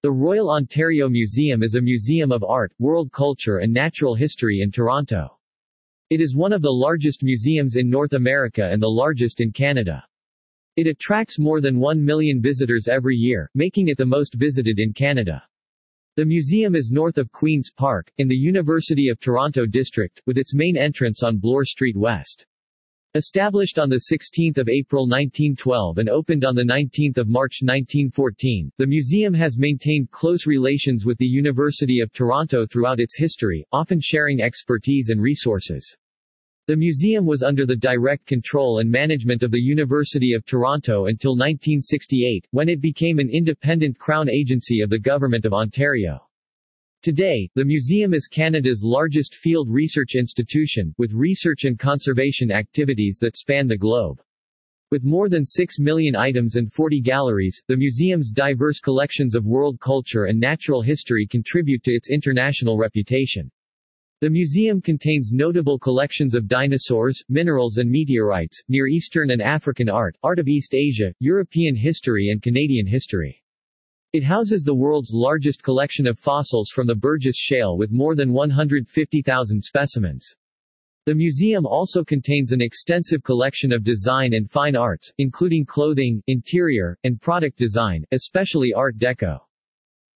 The Royal Ontario Museum is a museum of art, world culture and natural history in Toronto. It is one of the largest museums in North America and the largest in Canada. It attracts more than 1 million visitors every year, making it the most visited in Canada. The museum is north of Queen's Park, in the University of Toronto district, with its main entrance on Bloor Street West. Established on 16 April 1912 and opened on 19 March 1914, the museum has maintained close relations with the University of Toronto throughout its history, often sharing expertise and resources. The museum was under the direct control and management of the University of Toronto until 1968, when it became an independent Crown agency of the Government of Ontario. Today, the museum is Canada's largest field research institution, with research and conservation activities that span the globe. With more than 6 million items and 40 galleries, the museum's diverse collections of world culture and natural history contribute to its international reputation. The museum contains notable collections of dinosaurs, minerals and meteorites, Near Eastern and African art, art of East Asia, European history and Canadian history. It houses the world's largest collection of fossils from the Burgess Shale with more than 150,000 specimens. The museum also contains an extensive collection of design and fine arts, including clothing, interior, and product design, especially Art Deco.